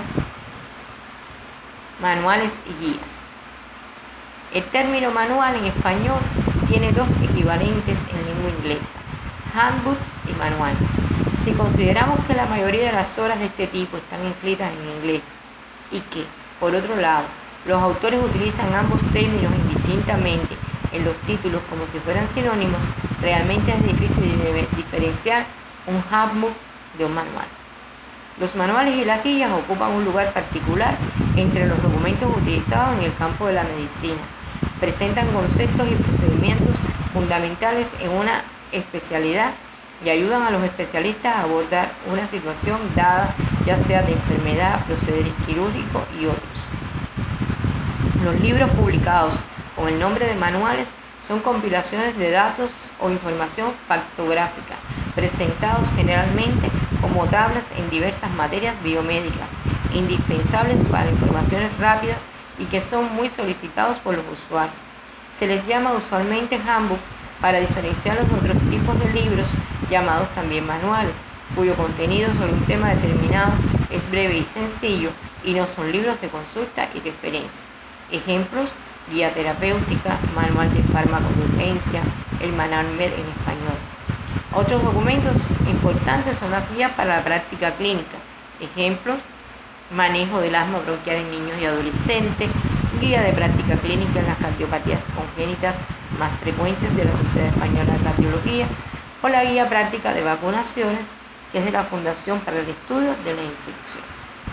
manuales y guías. El término manual en español tiene dos equivalentes en lengua inglesa: handbook y manual. Si consideramos que la mayoría de las obras de este tipo están escritas en inglés y que, por otro lado, los autores utilizan ambos términos indistintamente en los títulos como si fueran sinónimos, realmente es difícil de diferenciar un handbook de un manual. Los manuales y las guías ocupan un lugar particular entre los documentos utilizados en el campo de la medicina. Presentan conceptos y procedimientos fundamentales en una especialidad y ayudan a los especialistas a abordar una situación dada, ya sea de enfermedad, proceder quirúrgico y otros. Los libros publicados con el nombre de manuales son compilaciones de datos o información factográfica, presentados generalmente como tablas en diversas materias biomédicas, indispensables para informaciones rápidas y que son muy solicitados por los usuarios. Se les llama usualmente handbook para diferenciarlos de otros tipos de libros llamados también manuales, cuyo contenido sobre un tema determinado es breve y sencillo y no son libros de consulta y referencia. Ejemplos: guía terapéutica, manual de fármacos de urgencia, el manual M E D en español. Otros documentos importantes son las guías para la práctica clínica. Ejemplos: manejo del asma bronquial en niños y adolescentes, guía de práctica clínica en las cardiopatías congénitas más frecuentes de la Sociedad Española de Cardiología, o la guía práctica de vacunaciones, que es de la Fundación para el Estudio de la Infección.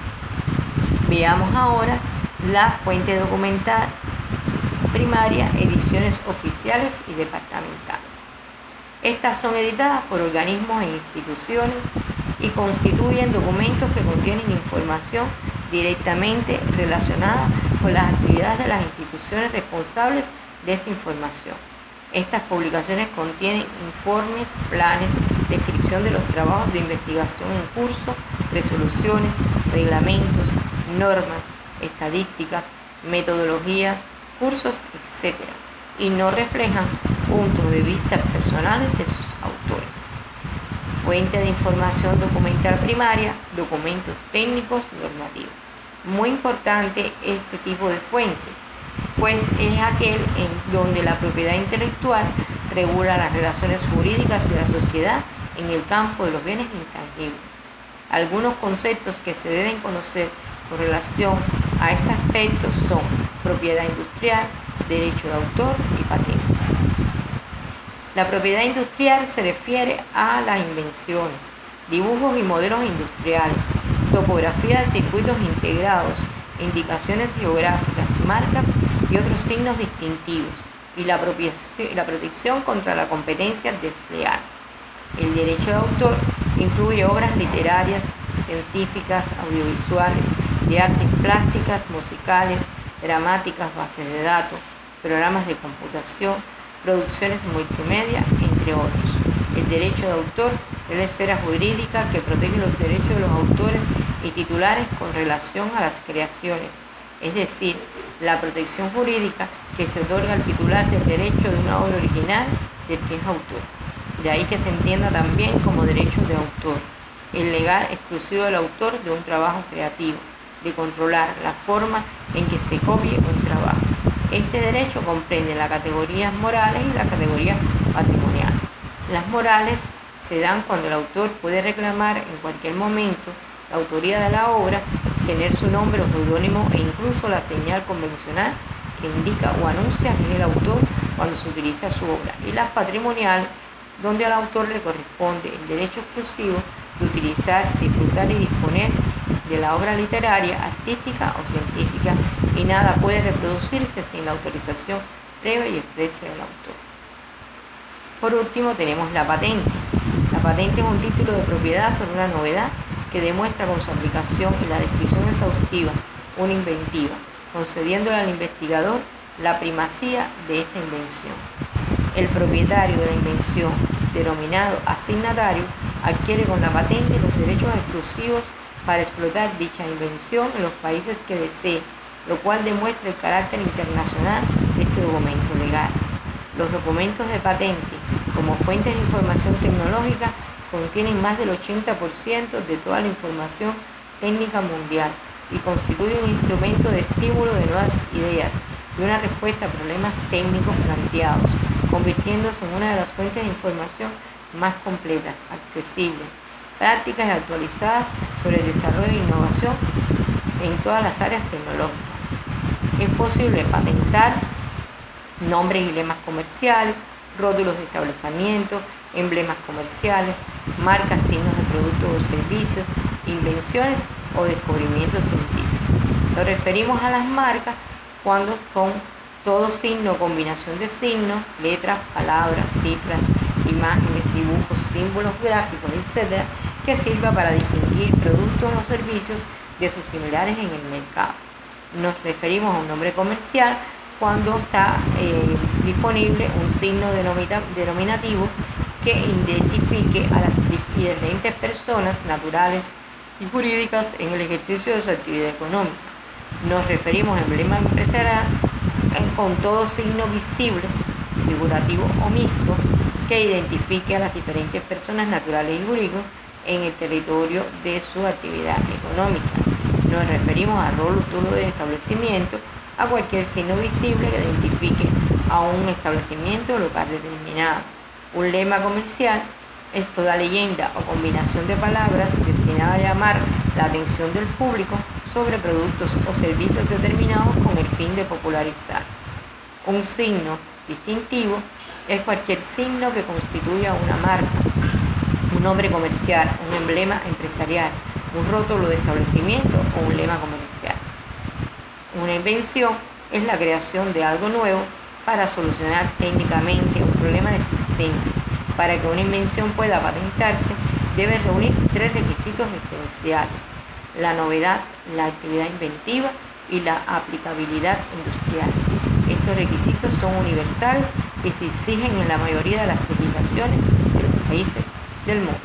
Veamos ahora la fuente documental primaria, ediciones oficiales y departamentales. Estas son editadas por organismos e instituciones y constituyen documentos que contienen información directamente relacionada con las actividades de las instituciones responsables de esa información. Estas publicaciones contienen informes, planes, descripción de los trabajos de investigación en curso, resoluciones, reglamentos, normas, estadísticas, metodologías, cursos, etcétera, y no reflejan puntos de vista personales de sus autores. Fuente de información documental primaria, documentos técnicos normativos. Muy importante este tipo de fuente, pues es aquel en donde la propiedad intelectual regula las relaciones jurídicas de la sociedad en el campo de los bienes intangibles. Algunos conceptos que se deben conocer con relación a este aspecto son propiedad industrial, derecho de autor y patente. La propiedad industrial se refiere a las invenciones, dibujos y modelos industriales, topografía de circuitos integrados, indicaciones geográficas, marcas y otros signos distintivos, y la, la protección contra la competencia desleal. El derecho de autor incluye obras literarias, científicas, audiovisuales, de artes plásticas, musicales, dramáticas, bases de datos, programas de computación, producciones multimedia, entre otros. El derecho de autor es la esfera jurídica que protege los derechos de los autores y titulares con relación a las creaciones, es decir, la protección jurídica que se otorga al titular del derecho de una obra original del que es autor. De ahí que se entienda también como derecho de autor, el legal exclusivo del autor de un trabajo creativo, de controlar la forma en que se copie un trabajo. Este derecho comprende las categorías morales y las categorías patrimoniales. Las morales se dan cuando el autor puede reclamar en cualquier momento la autoría de la obra, tener su nombre o seudónimo e incluso la señal convencional que indica o anuncia que es el autor cuando se utiliza su obra. Y las patrimoniales, donde al autor le corresponde el derecho exclusivo de utilizar, disfrutar y disponer de la obra literaria, artística o científica, y nada puede reproducirse sin la autorización previa y expresa del autor. Por último tenemos la patente. La patente es un título de propiedad sobre una novedad que demuestra con su aplicación y la descripción exhaustiva una inventiva, concediéndole al investigador la primacía de esta invención. El propietario de la invención, denominado asignatario, adquiere con la patente los derechos exclusivos para explotar dicha invención en los países que desee, lo cual demuestra el carácter internacional de este documento legal. Los documentos de patente, como fuentes de información tecnológica, contienen más del ochenta por ciento de toda la información técnica mundial y constituyen un instrumento de estímulo de nuevas ideas y una respuesta a problemas técnicos planteados, convirtiéndose en una de las fuentes de información más completas, accesibles, prácticas y actualizadas sobre el desarrollo e innovación en todas las áreas tecnológicas. Es posible patentar nombres y lemas comerciales, rótulos de establecimiento, emblemas comerciales, marcas, signos de productos o servicios, invenciones o descubrimientos científicos. Nos referimos a las marcas cuando son todo signo o combinación de signos, letras, palabras, cifras, imágenes, dibujos, símbolos gráficos, etcétera, que sirva para distinguir productos o servicios de sus similares en el mercado. Nos referimos a un nombre comercial cuando está eh, disponible un signo denominativo que identifique a las diferentes personas naturales y jurídicas en el ejercicio de su actividad económica. Nos referimos a emblema empresarial con todo signo visible, figurativo o mixto, que identifique a las diferentes personas naturales y jurídicas en el territorio de su actividad económica. Nos referimos a rótulo de establecimiento, a cualquier signo visible que identifique a un establecimiento o local determinado. Un lema comercial es toda leyenda o combinación de palabras destinada a llamar la atención del público sobre productos o servicios determinados con el fin de popularizar. Un signo distintivo es cualquier signo que constituya una marca, un nombre comercial, un emblema empresarial, un rótulo de establecimiento o un lema comercial. Una invención es la creación de algo nuevo para solucionar técnicamente un problema existente. Para que una invención pueda patentarse, debe reunir tres requisitos esenciales: la novedad, la actividad inventiva y la aplicabilidad industrial. Estos requisitos son universales y se exigen en la mayoría de las legislaciones de los países del mundo.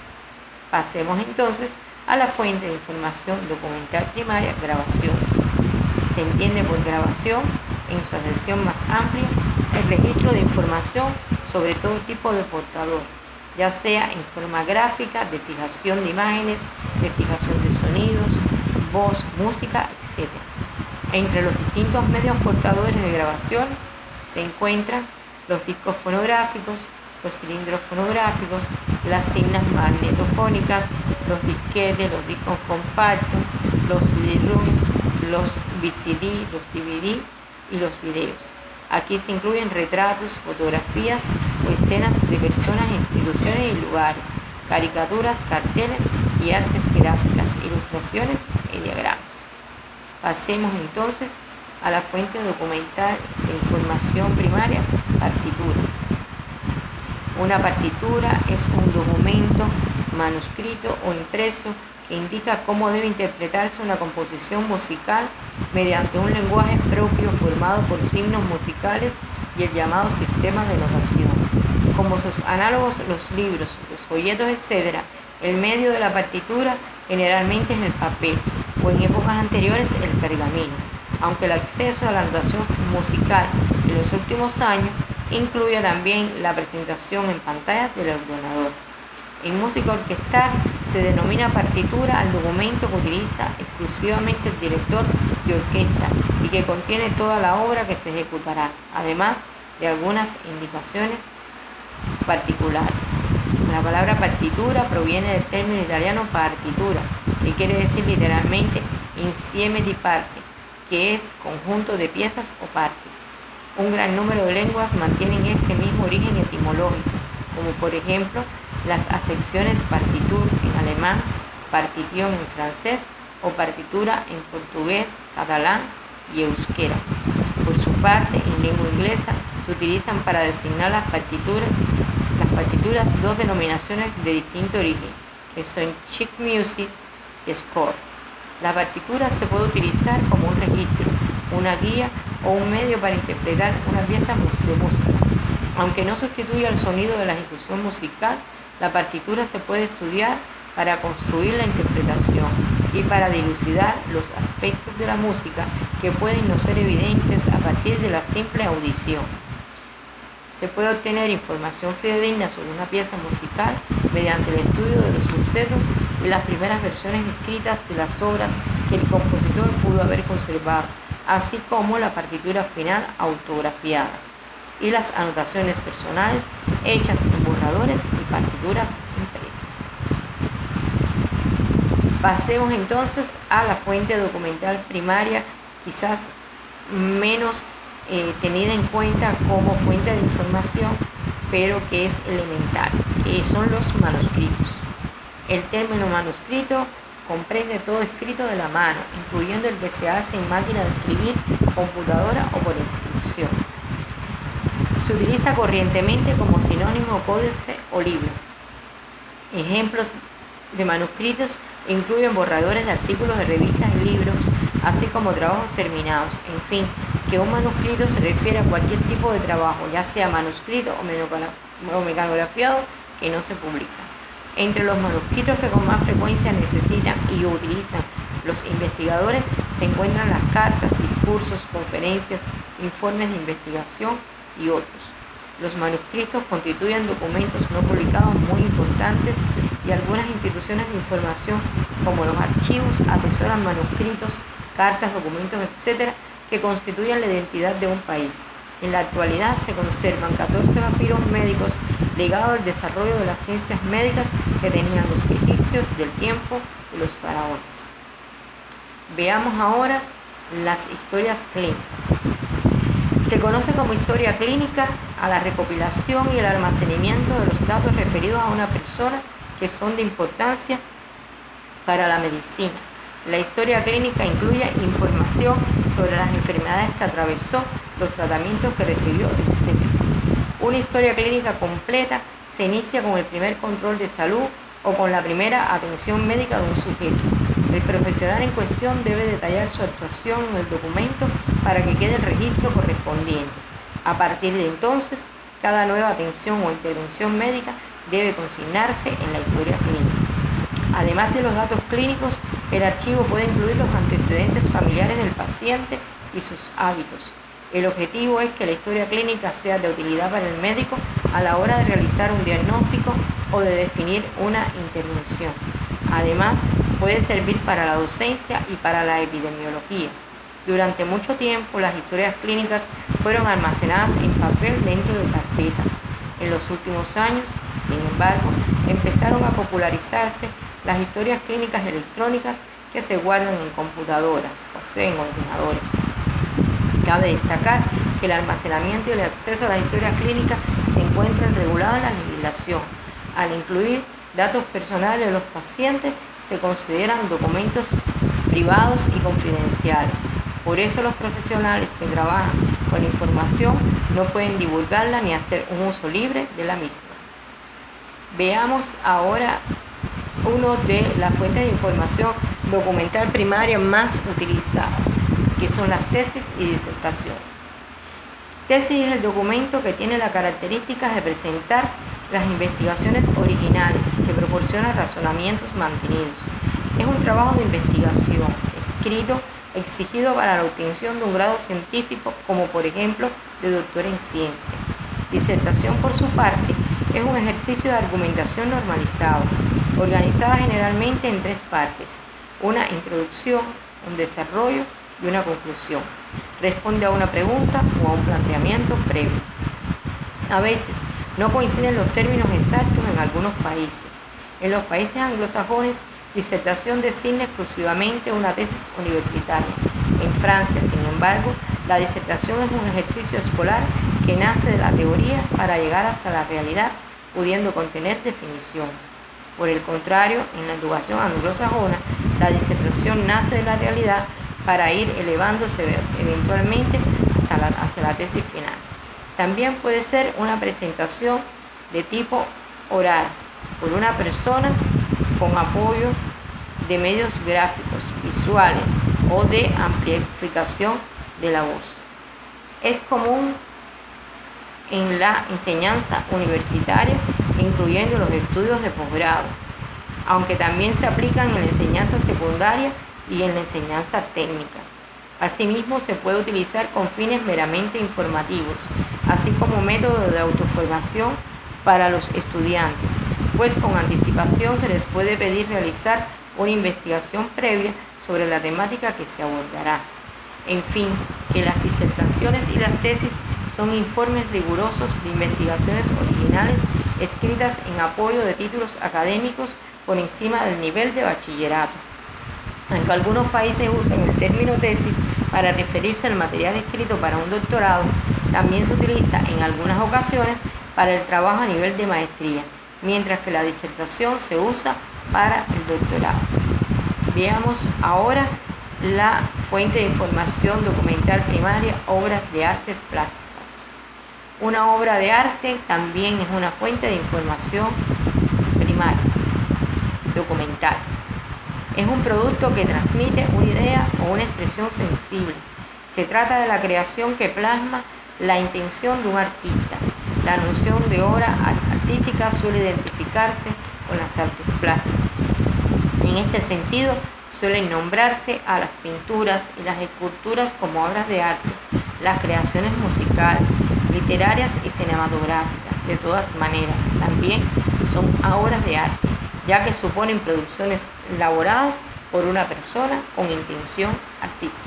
Pasemos entonces a la fuente de información documental primaria, grabaciones. Se entiende por grabación, en su acepción más amplia, el registro de información sobre todo tipo de portador, ya sea en forma gráfica, de fijación de imágenes, de fijación de sonidos, voz, música, etcétera. Entre los distintos medios portadores de grabación se encuentran los discos fonográficos, los cilindros fonográficos, las cintas magnetofónicas, los disquetes, los discos compactos, los C D-ROM, los V C D, los D V D y los videos. Aquí se incluyen retratos, fotografías o escenas de personas, instituciones y lugares, caricaturas, carteles y artes gráficas, ilustraciones y diagramas. Pasemos entonces a la fuente documental de información primaria, partitura. Una partitura es un documento manuscrito o impreso que indica cómo debe interpretarse una composición musical mediante un lenguaje propio formado por signos musicales y el llamado sistema de notación. Como sus análogos los libros, los folletos, etcétera, el medio de la partitura generalmente es el papel o en épocas anteriores el pergamino, aunque el acceso a la notación musical en los últimos años incluye también la presentación en pantalla del ordenador. En música orquestal se denomina partitura al documento que utiliza exclusivamente el director de orquesta y que contiene toda la obra que se ejecutará, además de algunas indicaciones particulares. La palabra partitura proviene del término italiano partitura, que quiere decir literalmente insieme di parte, que es conjunto de piezas o partes. Un gran número de lenguas mantienen este mismo origen etimológico, como por ejemplo las acepciones partitur en alemán, partition en francés o partitura en portugués, catalán y euskera. Por su parte, en lengua inglesa se utilizan para designar las partituras, las partituras dos denominaciones de distinto origen, que son sheet music y score. La partitura se puede utilizar como un registro, una guía o un medio para interpretar una pieza de música. Aunque no sustituye al sonido de la ejecución musical, la partitura se puede estudiar para construir la interpretación y para dilucidar los aspectos de la música que pueden no ser evidentes a partir de la simple audición. Se puede obtener información fidedigna sobre una pieza musical mediante el estudio de los bocetos y las primeras versiones escritas de las obras que el compositor pudo haber conservado, así como la partitura final autografiada y las anotaciones personales hechas en borradores y partituras impresas. Pasemos entonces a la fuente documental primaria, quizás menos eh, tenida en cuenta como fuente de información, pero que es elemental, que son los manuscritos. El término manuscrito comprende todo escrito de la mano, incluyendo el que se hace en máquina de escribir, computadora o por inscripción. Se utiliza corrientemente como sinónimo códice o libro. Ejemplos de manuscritos incluyen borradores de artículos de revistas y libros, así como trabajos terminados. En fin, que un manuscrito se refiere a cualquier tipo de trabajo, ya sea manuscrito o mecanografiado, que no se publica. Entre los manuscritos que con más frecuencia necesitan y utilizan los investigadores se encuentran las cartas, discursos, conferencias, informes de investigación y otros. Los manuscritos constituyen documentos no publicados muy importantes y algunas instituciones de información como los archivos atesoran manuscritos, cartas, documentos, etcétera, que constituyen la identidad de un país. En la actualidad se conservan catorce papiros médicos ligados al desarrollo de las ciencias médicas que tenían los egipcios del tiempo de los faraones. Veamos ahora las historias clínicas. Se conoce como historia clínica a la recopilación y el almacenamiento de los datos referidos a una persona que son de importancia para la medicina. La historia clínica incluye información sobre las enfermedades que atravesó, los tratamientos que recibió, etcétera. Una historia clínica completa se inicia con el primer control de salud o con la primera atención médica de un sujeto. El profesional en cuestión debe detallar su actuación en el documento para que quede el registro correspondiente. A partir de entonces, cada nueva atención o intervención médica debe consignarse en la historia clínica. Además de los datos clínicos, el archivo puede incluir los antecedentes familiares del paciente y sus hábitos. El objetivo es que la historia clínica sea de utilidad para el médico a la hora de realizar un diagnóstico o de definir una intervención. Además, puede servir para la docencia y para la epidemiología. Durante mucho tiempo, las historias clínicas fueron almacenadas en papel dentro de carpetas. En los últimos años, sin embargo, empezaron a popularizarse las historias clínicas electrónicas que se guardan en computadoras, o sea, en ordenadores. Cabe destacar que el almacenamiento y el acceso a las historias clínicas se encuentran regulados en la legislación. Al incluir datos personales de los pacientes, se consideran documentos privados y confidenciales. Por eso los profesionales que trabajan con la información no pueden divulgarla ni hacer un uso libre de la misma. Veamos ahora uno de las fuentes de información documental primaria más utilizadas, que son las tesis y disertaciones. Tesis es el documento que tiene la característica de presentar las investigaciones originales, que proporciona razonamientos mantenidos. Es un trabajo de investigación escrito exigido para la obtención de un grado científico, como por ejemplo de doctor en ciencias. Disertación, por su parte, es un ejercicio de argumentación normalizado, organizada generalmente en tres partes: una introducción, un desarrollo y una conclusión. Responde a una pregunta o a un planteamiento previo. A veces no coinciden los términos exactos en algunos países. En los países anglosajones, disertación designa exclusivamente una tesis universitaria. En Francia, sin embargo, la disertación es un ejercicio escolar que nace de la teoría para llegar hasta la realidad, pudiendo contener definiciones. Por el contrario, en la educación anglosajona, la disertación nace de la realidad para ir elevándose eventualmente hasta la, hacia la tesis final. También puede ser una presentación de tipo oral por una persona con apoyo de medios gráficos, visuales o de amplificación de la voz. Es común en la enseñanza universitaria, incluyendo los estudios de posgrado, aunque también se aplican en la enseñanza secundaria y en la enseñanza técnica. Asimismo, se puede utilizar con fines meramente informativos, así como método de autoformación para los estudiantes, pues con anticipación se les puede pedir realizar una investigación previa sobre la temática que se abordará. En fin, que las disertaciones y las tesis son informes rigurosos de investigaciones originales escritas en apoyo de títulos académicos por encima del nivel de bachillerato. Aunque algunos países usan el término tesis para referirse al material escrito para un doctorado, también se utiliza en algunas ocasiones para el trabajo a nivel de maestría, mientras que la disertación se usa para el doctorado. Veamos ahora la fuente de información documental primaria, obras de artes plásticas. Una obra de arte también es una fuente de información primaria, documental. Es un producto que transmite una idea o una expresión sensible. Se trata de la creación que plasma la intención de un artista. La noción de obra artística suele identificarse con las artes plásticas. En este sentido, suelen nombrarse a las pinturas y las esculturas como obras de arte, las creaciones musicales, literarias y cinematográficas. De todas maneras, también son obras de arte, ya que suponen producciones elaboradas por una persona con intención artística.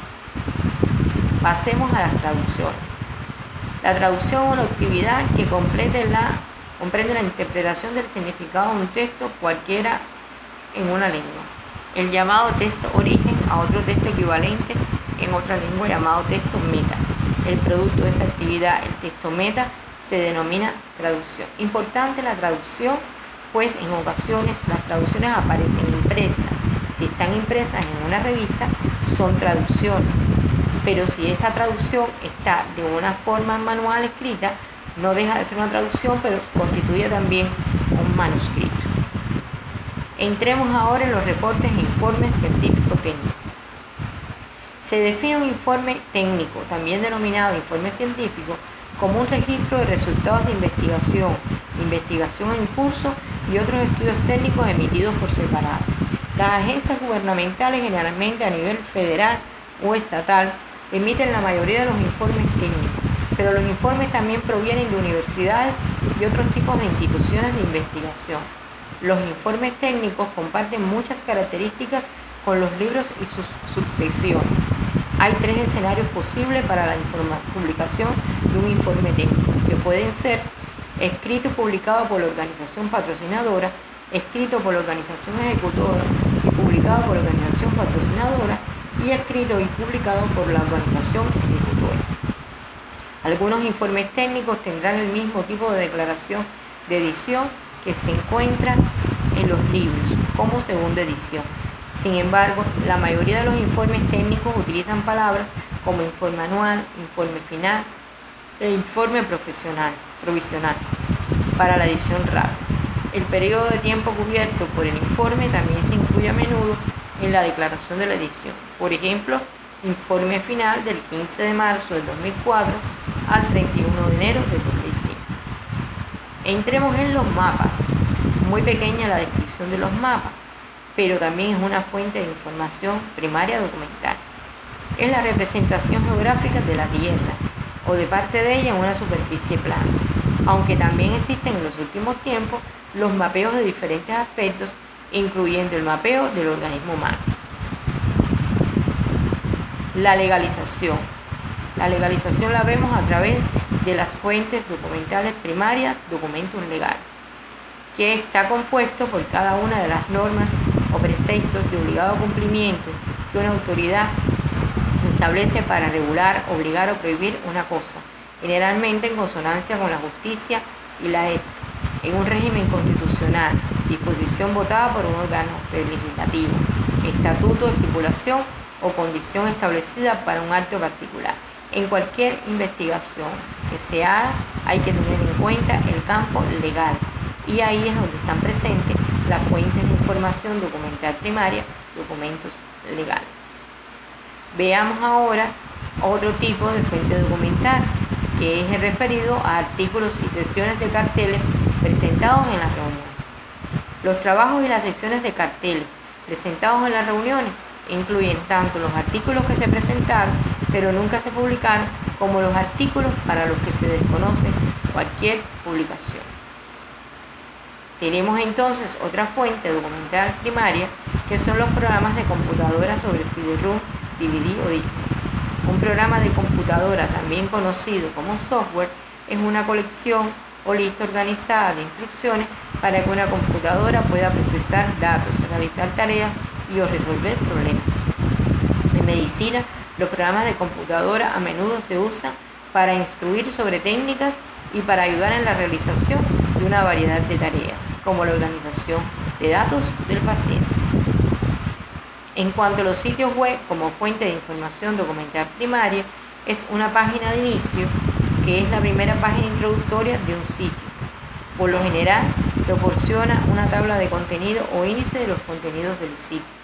Pasemos a las traducciones. La traducción es una actividad que complete la, comprende la interpretación del significado de un texto cualquiera en una lengua. El llamado texto origen a otro texto equivalente en otra lengua llamado texto meta. El producto de esta actividad, el texto meta, se denomina traducción. Importante la traducción, pues en ocasiones las traducciones aparecen impresas. Si están impresas en una revista, son traducciones. Pero si esa traducción está de una forma manual escrita, no deja de ser una traducción, pero constituye también un manuscrito. Entremos ahora en los reportes e informes científico-técnicos. Se define un informe técnico, también denominado informe científico, como un registro de resultados de investigación, investigación en curso y otros estudios técnicos emitidos por separado. Las agencias gubernamentales, generalmente a nivel federal o estatal, emiten la mayoría de los informes técnicos, pero los informes también provienen de universidades y otros tipos de instituciones de investigación. Los informes técnicos comparten muchas características con los libros y sus subsecciones. Hay tres escenarios posibles para la publicación de un informe técnico, que pueden ser escrito y publicado por la organización patrocinadora, escrito por la organización ejecutora y publicado por la organización patrocinadora, y escrito y publicado por la organización ejecutora. Algunos informes técnicos tendrán el mismo tipo de declaración de edición que se encuentran en los libros como segunda edición. Sin embargo, la mayoría de los informes técnicos utilizan palabras como informe anual, informe final e informe profesional, provisional para la edición rápida. El periodo de tiempo cubierto por el informe también se incluye a menudo en la declaración de la edición. Por ejemplo, informe final del quince de marzo del dos mil cuatro al treinta y uno de enero del dos mil cinco. Entremos en los mapas. Muy pequeña la descripción de los mapas, pero también es una fuente de información primaria documental. Es la representación geográfica de la Tierra o de parte de ella en una superficie plana, aunque también existen en los últimos tiempos los mapeos de diferentes aspectos, incluyendo el mapeo del organismo humano. La legalización. La legalización la vemos a través de las fuentes documentales primarias, documentos legales, que está compuesto por cada una de las normas o preceptos de obligado cumplimiento que una autoridad establece para regular, obligar o prohibir una cosa, generalmente en consonancia con la justicia y la ética, en un régimen constitucional, disposición votada por un órgano legislativo, estatuto, estipulación o condición establecida para un acto particular. En cualquier investigación que se haga hay que tener en cuenta el campo legal, y ahí es donde están presentes las fuentes de información documental primaria, documentos legales. Veamos ahora otro tipo de fuente documental, que es el referido a artículos y sesiones de carteles presentados en las reuniones. Los trabajos y las secciones de carteles presentados en las reuniones incluyen tanto los artículos que se presentaron pero nunca se publicaron, como los artículos para los que se desconoce cualquier publicación. Tenemos entonces otra fuente documental primaria, que son los programas de computadora sobre C D-ROM, D V D o disco. Un programa de computadora, también conocido como software, es una colección o lista organizada de instrucciones para que una computadora pueda procesar datos, realizar tareas y o resolver problemas. En medicina, los programas de computadora a menudo se usan para instruir sobre técnicas y para ayudar en la realización de una variedad de tareas, como la organización de datos del paciente. En cuanto a los sitios web como fuente de información documental primaria, es una página de inicio que es la primera página introductoria de un sitio. Por lo general, proporciona una tabla de contenido o índice de los contenidos del sitio.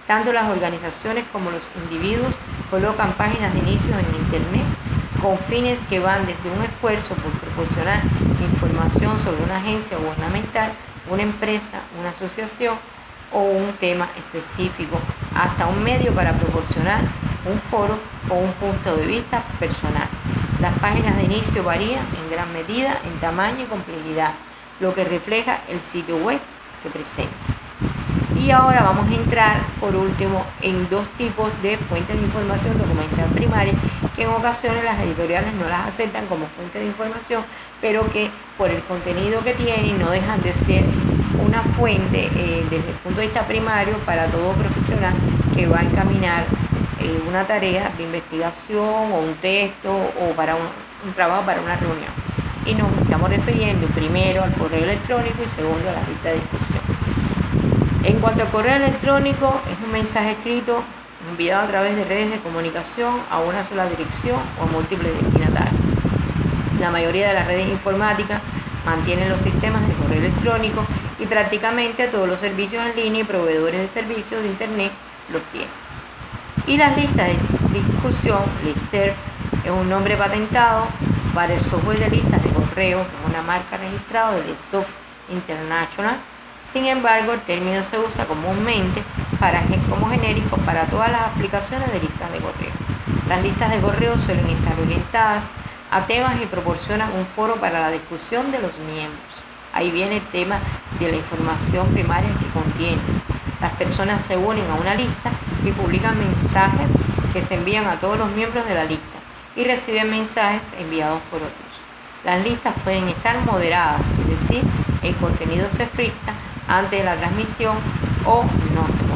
Tanto las organizaciones como los individuos colocan páginas de inicio en Internet con fines que van desde un esfuerzo por proporcionar información sobre una agencia gubernamental, una empresa, una asociación o un tema específico, hasta un medio para proporcionar un foro o un punto de vista personal. Las páginas de inicio varían en gran medida en tamaño y complejidad, lo que refleja el sitio web que presenta. Y ahora vamos a entrar, por último, en dos tipos de fuentes de información documental primaria que en ocasiones las editoriales no las aceptan como fuente de información, pero que por el contenido que tienen no dejan de ser una fuente eh, desde el punto de vista primario para todo profesional que va a encaminar eh, una tarea de investigación o un texto o para un, un trabajo para una reunión. Y nos estamos refiriendo primero al correo electrónico y segundo a la lista de discusión. En cuanto al correo electrónico, es un mensaje escrito enviado a través de redes de comunicación a una sola dirección o a múltiples destinatarios. La mayoría de las redes informáticas mantienen los sistemas de correo electrónico y prácticamente todos los servicios en línea y proveedores de servicios de Internet los tienen. Y las listas de discusión, listserv, es un nombre patentado para el software de listas de correo, que es una marca registrada de Listsoft International. Sin embargo, el término se usa comúnmente para, como genérico para todas las aplicaciones de listas de correo. Las listas de correo suelen estar orientadas a temas y proporcionan un foro para la discusión de los miembros. Ahí viene el tema de la información primaria que contiene. Las personas se unen a una lista y publican mensajes que se envían a todos los miembros de la lista y reciben mensajes enviados por otros. Las listas pueden estar moderadas, es decir, el contenido se filtra antes de la transmisión o no se